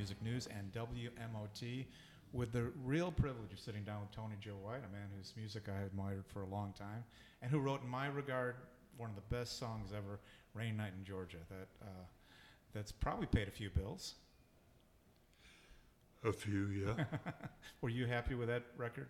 Music News and WMOT, with the real privilege of sitting down with Tony Joe White, a man whose music I admired for a long time, and who wrote, in my regard, one of the best songs ever, Rainy Night in Georgia. That's probably paid a few bills. A few, yeah. Were you happy with that record?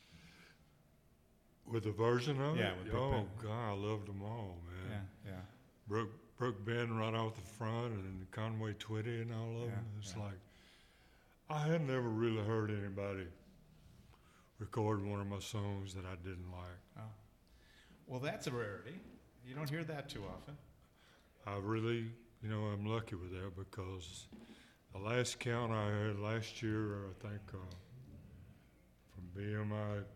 With the version of Yeah, it? with Big Oh, Ben. God, I loved them all, man. Yeah. Brooke Ben right off the front, and Conway Twitty and all of them. It's like, I had never really heard anybody record one of my songs that I didn't like. Oh. Well, that's a rarity. You don't hear that too often. I really, I'm lucky with that because the last count I had last year, I think, from BMI,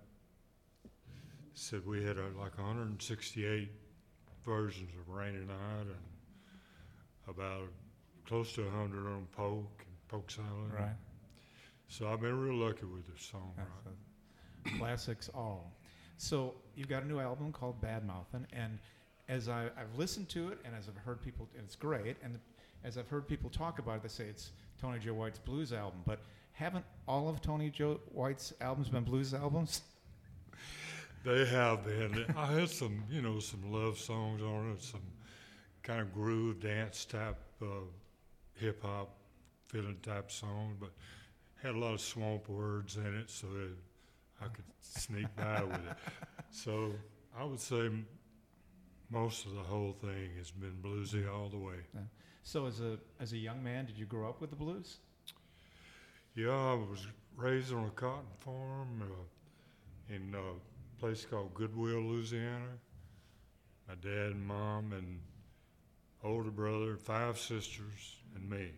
said we had like 168 versions of Rainy Night and about close to 100 on Polk and Polk Salad. Right. So I've been real lucky with this song. Classics all. So you've got a new album called Bad Mouthin', and as I've listened to it and as I've heard people, and it's great, and as I've heard people talk about it, they say it's Tony Joe White's blues album, but haven't all of Tony Joe White's albums been blues albums? They have been. I had some, some love songs on it, some kind of groove dance type, hip hop feeling type songs, but had a lot of swamp words in it, so I could sneak by with it. So I would say most of the whole thing has been bluesy all the way. Yeah. So as a young man, did you grow up with the blues? Yeah, I was raised on a cotton farm in place called Goodwill, Louisiana. My dad and mom and older brother, 5 sisters, and me.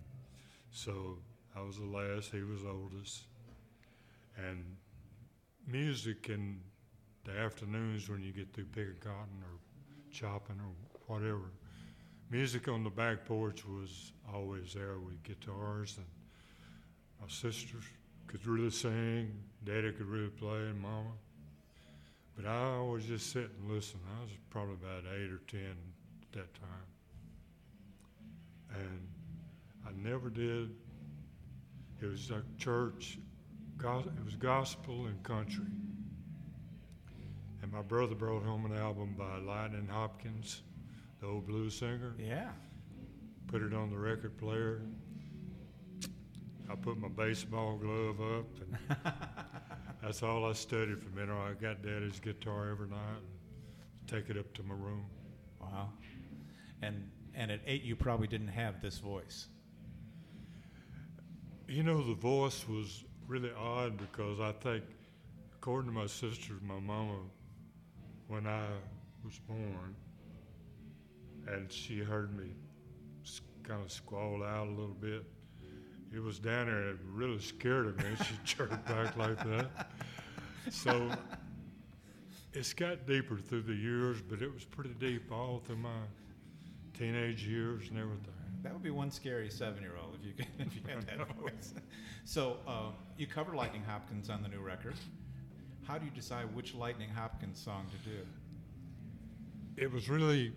So I was the last, he was oldest. And music in the afternoons when you get through picking cotton or chopping or whatever, music on the back porch was always there with guitars, and my sisters could really sing, Daddy could really play, and Mama. But I always just sit and listen. I was probably about 8 or 10 at that time. And I never did. It was like church, it was gospel and country. And my brother brought home an album by Lightning Hopkins, the old blues singer. Yeah. Put it on the record player. I put my baseball glove up, and that's all I studied from it. I got Daddy's guitar every night and take it up to my room. Wow. And at 8, you probably didn't have this voice. The voice was really odd because I think, according to my sisters, my mama, when I was born, and she heard me kind of squall out a little bit, it was down there and it really scared her, man. She jerked back like that. So it's got deeper through the years, but it was pretty deep all through my teenage years and everything. That would be one scary 7-year-old if you had that voice. So you cover Lightning Hopkins on the new record. How do you decide which Lightning Hopkins song to do? It was really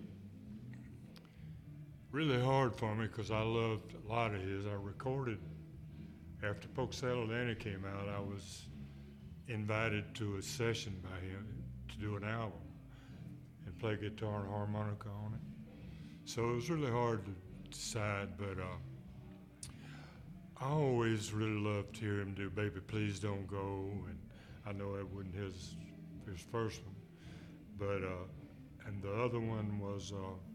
hard for me because I loved a lot of his. I recorded, after Polk Salad Annie came out, I was invited to a session by him to do an album and play guitar and harmonica on it. So it was really hard to decide, but I always really loved to hear him do Baby Please Don't Go, and I know it wasn't his first one, but and the other one was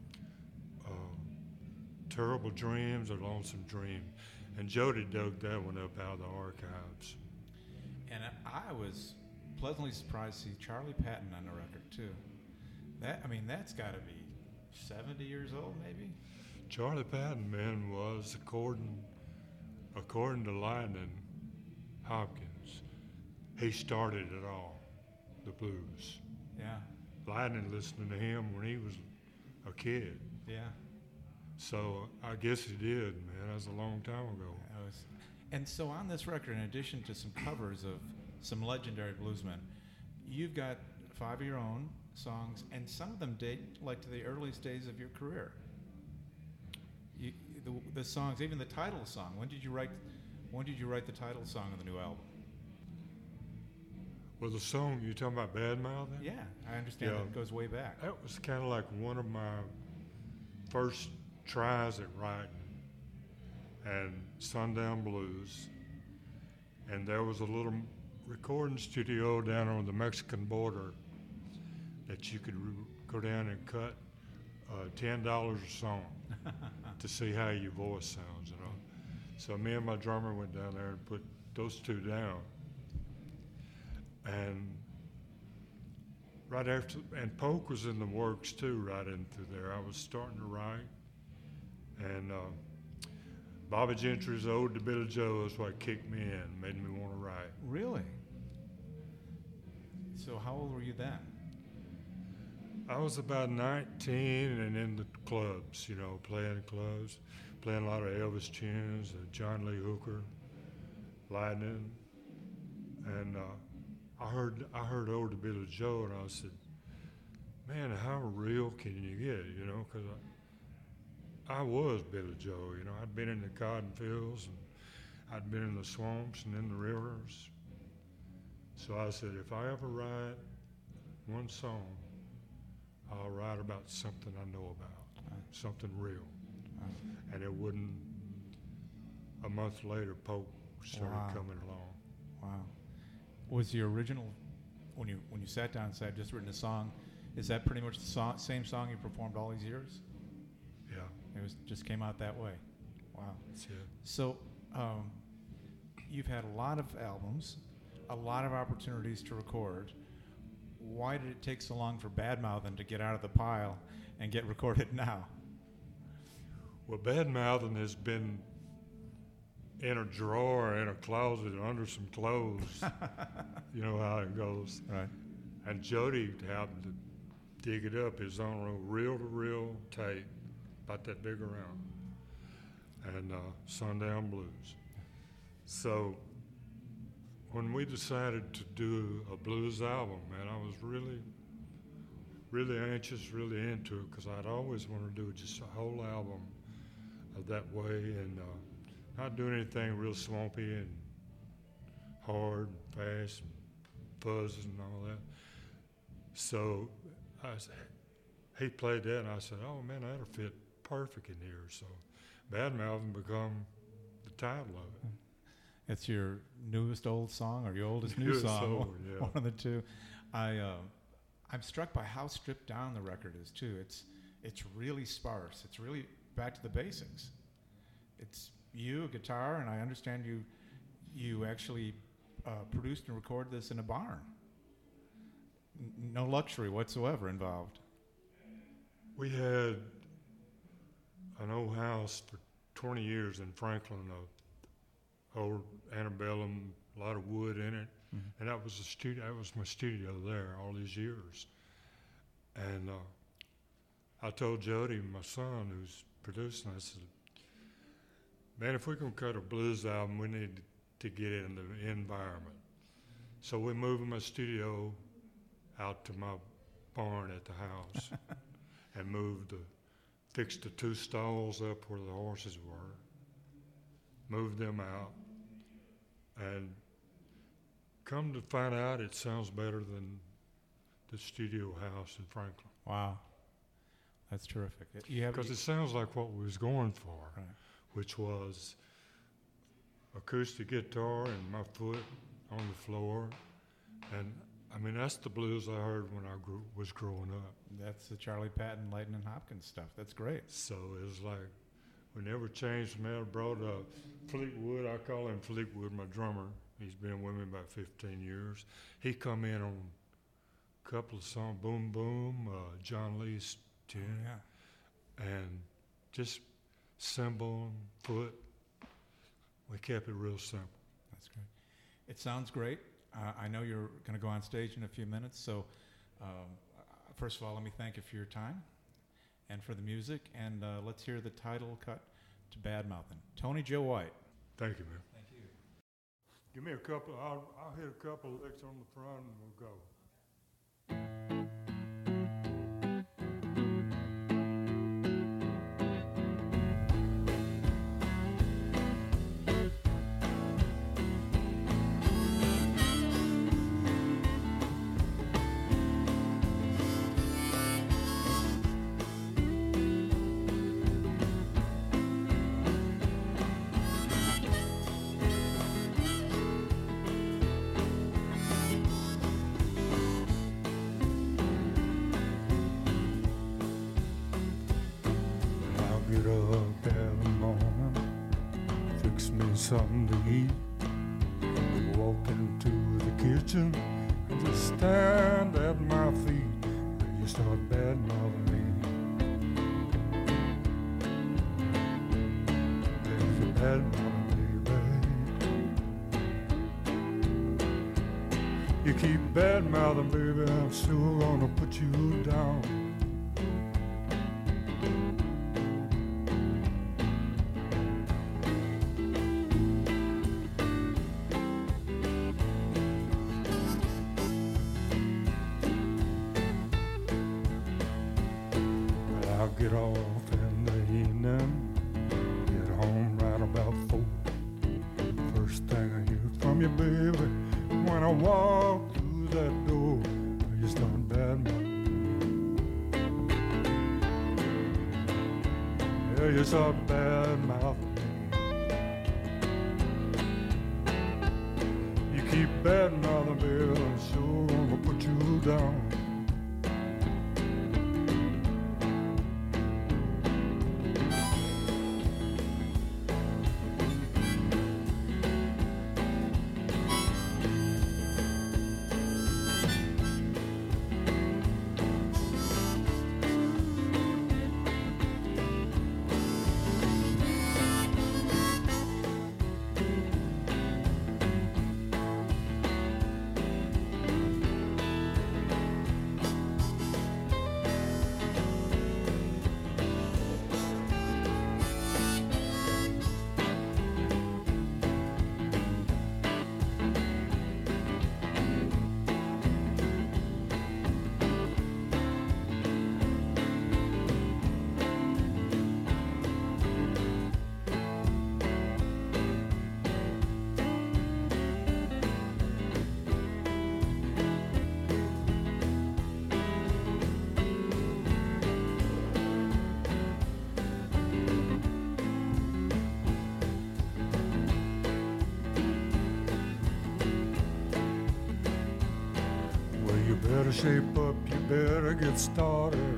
Terrible Dreams or Lonesome Dream, and Jody dug that one up out of the archives. And I was pleasantly surprised to see Charlie Patton on the record too. That's got to be 70 years old, maybe. Charlie Patton, man, was according to Lightning Hopkins, he started it all, the blues. Yeah. Lightning listening to him when he was a kid. Yeah. So I guess he did, man. That was a long time ago. And so on this record, in addition to some covers of some legendary bluesmen, you've got 5 of your own songs, and some of them date like to the earliest days of your career. the songs, even the title song. When did you write the title song of the new album? Well, the song, you talking about Bad Mouthing? Yeah, I understand Yeah. that it goes way back. That was kind of like one of my first tries at writing, and Sundown Blues. And there was a little recording studio down on the Mexican border that you could go down and cut $10 a song to see how your voice sounds, you know. So me and my drummer went down there and put those two down. And right after, and Polk was in the works too, right into there. I was starting to write, and Bobby Gentry's Ode to Billy Joe is what kicked me in, made me want to write. Really? So how old were you then? I was about 19 and in the clubs, you know, playing clubs, playing a lot of Elvis tunes, John Lee Hooker, Lightning, and I heard Ode to Billy Joe, and I said, man, how real can you get, you know, because I was Billy Joe, you know. I'd been in the cotton fields, and I'd been in the swamps and in the rivers. So I said, if I ever write one song, I'll write about something I know about, something real. And it wouldn't, a month later, Pope started coming along. Wow. Was the original, when you sat down and said, I've just written a song, is that pretty much the same song you performed all these years? Yeah. It just came out that way. Wow. That's it. So you've had a lot of albums, a lot of opportunities to record. Why did it take so long for Bad Mouthin' to get out of the pile and get recorded now? Well, Bad Mouthin' has been in a drawer in a closet under some clothes. You know how it goes. Right. And Jody happened to dig it up. It's on a reel-to-reel tape, about that big around, and Sundown Blues. So when we decided to do a blues album, man, I was really, really anxious, really into it, because I'd always wanted to do just a whole album of that way, and not doing anything real swampy and hard and fast and fuzz and all that. So he played that, and I said, oh man, that'll fit perfect in here. So Bad Mouthin' become the title of it. It's your newest old song or your oldest new Newest song, old, yeah. one of the two. I'm struck by how stripped down the record is too. It's really sparse. It's really back to the basics. It's you, a guitar, and I understand you actually produced and recorded this in a barn. No luxury whatsoever involved. We had an old house for 20 years in Franklin, old antebellum, a lot of wood in it, and that was the studio. That was my studio there all these years. And I told Jody, my son, who's producing, I said, man, if we're gonna cut a blues album, we need to get it in the environment. So we moved my studio out to my barn at the house and fixed the 2 stalls up where the horses were, moved them out, and come to find out it sounds better than the studio house in Franklin. Wow. That's terrific. Because it sounds like what we was going for, right, which was acoustic guitar and my foot on the floor. And I mean, that's the blues I heard when I was growing up. That's the Charlie Patton, Lightnin' Hopkins stuff. That's great. So it was like, we never changed from that. I brought Fleetwood, I call him Fleetwood, my drummer. He's been with me about 15 years. He come in on a couple of songs, Boom Boom, John Lee's tune, and just cymbal and foot. We kept it real simple. That's great. It sounds great. I know you're going to go on stage in a few minutes, so first of all, let me thank you for your time and for the music, and let's hear the title cut to Bad Mouthin'. Tony Joe White. Thank you, man. Thank you. Give me a couple, I'll hit a couple of licks on the front and we'll go. something to eat. Walk into the kitchen and just stand at my feet. You start bad-mouthing me. There's a bad-mouthing baby. You keep bad-mouthing, baby, I'm sure gonna put you down. Get off in the evening, get home right about 4. First thing I hear from you, baby, when I walk through that door, you start bad-mouthing. Yeah, you start bad-mouthing. You keep bad-mouthing, baby, I'm sure gonna put you down. You better shape up, you better get started.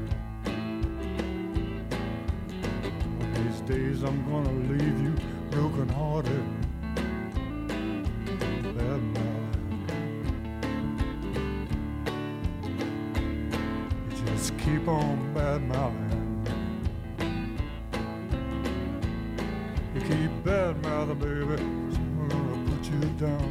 One of these days I'm gonna leave you broken hearted. Bad mouth. You just keep on bad mouthing. You keep bad mouthing, baby, so I'm gonna put you down.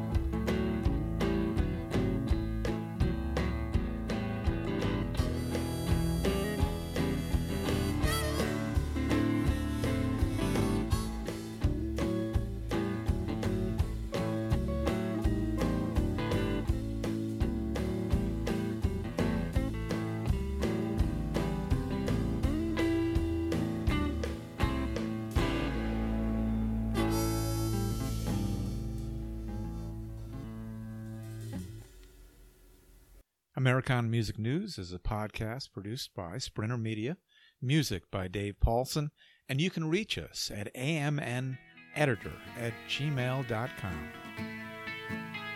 Americana Music News is a podcast produced by Sprinter Media, music by Dave Paulson, and you can reach us at amneditor@gmail.com.